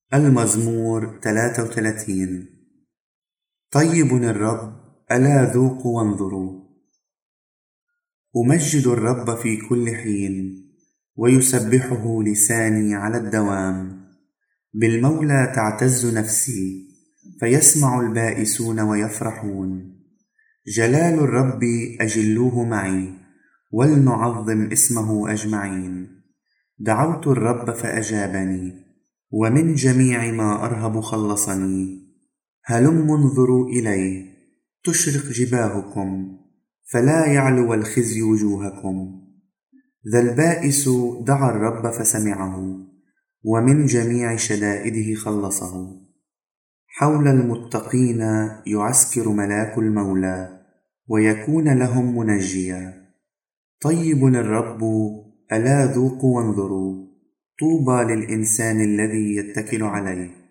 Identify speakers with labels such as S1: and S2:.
S1: المزمور 33. طيب الرب، ألا ذوقوا وانظروا. أمجد الرب في كل حين، ويسبحه لساني على الدوام. بالمولى تعتز نفسي، فيسمع البائسون ويفرحون. جلال الرب أجلوه معي، ولنعظم اسمه أجمعين. دعوت الرب فأجابني، ومن جميع ما أرهب خلصني. هلم انظروا إليه، تشرق جباهكم، فلا يعلو الخزي وجوهكم. ذا البائس دعا الرب فسمعه، ومن جميع شدائده خلصه. حول المتقين يعسكر ملاك المولى، ويكون لهم منجيا. طيب الرب، ألا ذوقوا وانظروا. طوبى للإنسان الذي يتكل عليه.